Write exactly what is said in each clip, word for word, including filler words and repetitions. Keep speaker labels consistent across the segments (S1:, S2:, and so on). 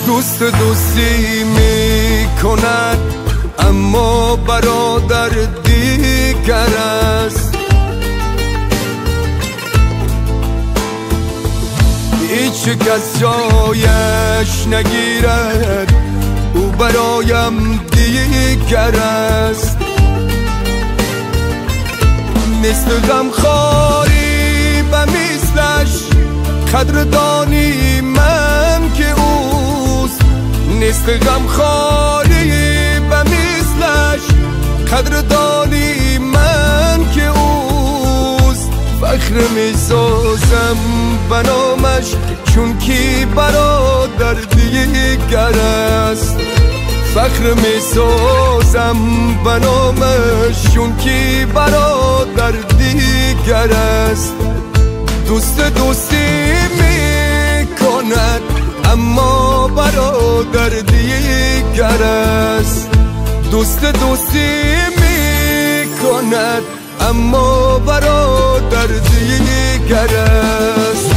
S1: دوست دوستی می کند اما برادر دیگر است. هیچ کس جایش نگیرد، او برایم دیگر است. نیست غمخواری و مثلش قدردانی من که اوست. نیست غمخواری و مثلش قدردانی من که اوست. فخر می سازم به نامش چون کی برادر دیگر است. فخر می سازم به نامش چون کی برادر دیگر است. دوست دوستی می کند اما برادر دیگر است. دوست دوستی می کند اما برادر دیگر است.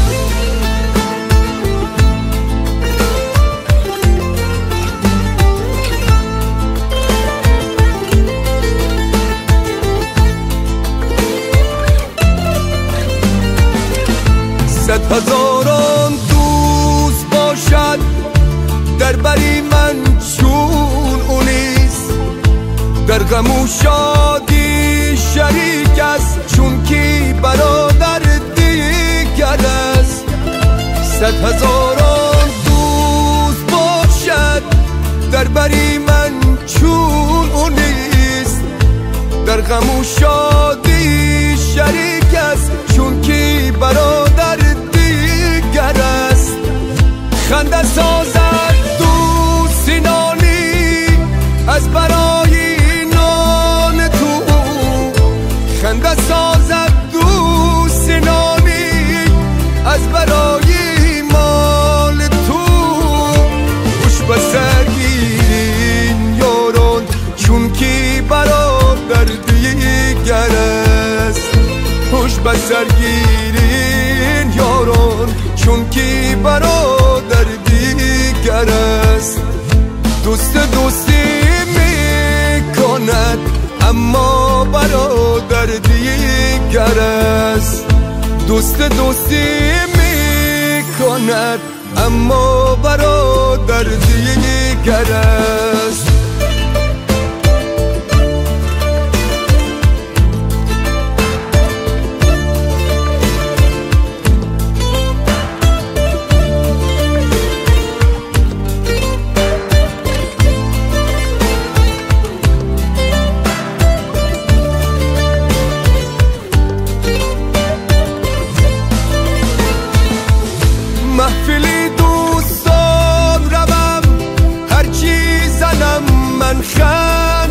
S1: صد هزاران دوست باشد در بری من چون او نیست. در غم و شادی شریک است چون کی برادر دیگر است. صد هزاران دوست باشد در بری من چون او نیست. در غم و شادی شریک است چون کی برادر دیگر است. خنده سازد دوست سینانی از برای نان تو. خنده سازد دوست سینانی از برای مال تو. خوش به سرگیرین یاران چون کی برادر دیگر است. خوش به سرگیرین یاران چون کی برادر دیگر است. دوست دوستی می کند اما برادر دیگر است. دوست دوستی می کند اما برادر دیگر است.